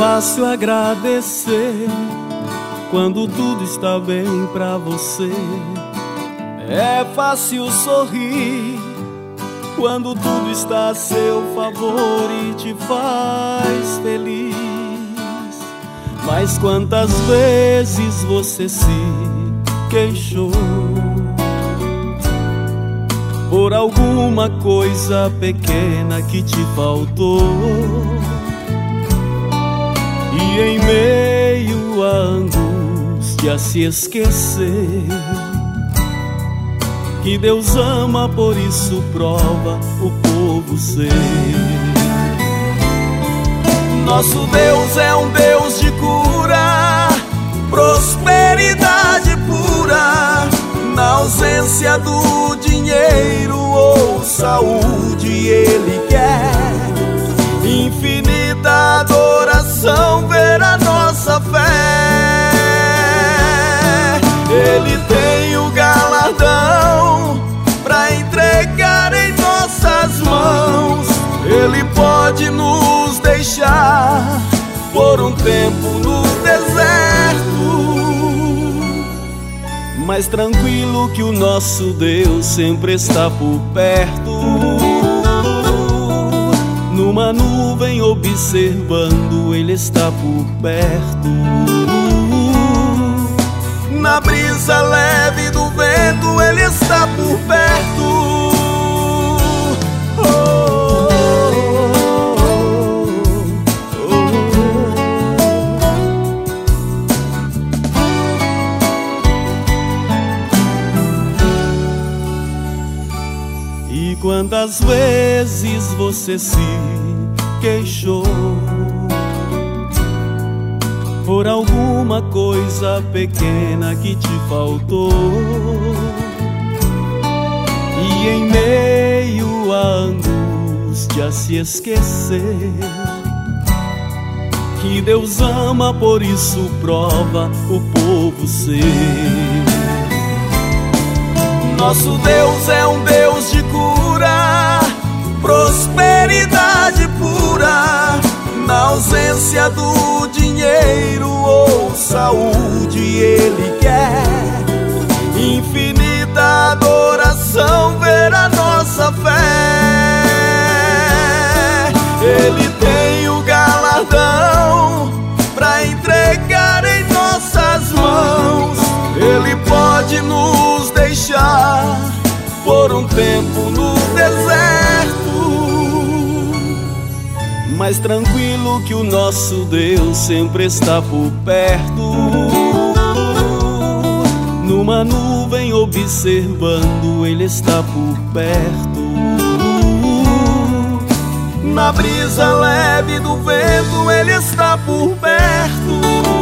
fácil agradecer quando tudo está bem pra você. É fácil sorrir quando tudo está a seu favor e te faz feliz. Mas quantas vezes você se queixou por alguma coisa pequena que te faltou, e em meio à angústia se esquecer que Deus ama, por isso prova o povo ser. Nosso Deus é um Deus de cura, prosperidade pura. Na ausência do dinheiro ou saúde, Ele quer infinita adoração, ver a nossa fé. Ele tem o galardão pra entregar em nossas mãos. Ele pode nos deixar por um tempo no deserto, mas tranquilo que o nosso Deus sempre está por perto. Numa nuvem observando, Ele está por perto. Na brisa leve do vento, Ele está por perto. E quantas vezes você se queixou por alguma coisa pequena que te faltou, e em meio à angústia se esquecer que Deus ama, por isso prova o povo ser. Nosso Deus é um Deus de cura, prosperidade pura. Na ausência do dinheiro ou saúde, Ele quer infinita adoração, ver a nossa fé. Ele tem o galardão pra entregar em nossas mãos. Ele pode nos deixar por um tempo no deserto, mas tranquilo que o nosso Deus sempre está por perto. Numa nuvem observando, Ele está por perto. Na brisa leve do vento, Ele está por perto.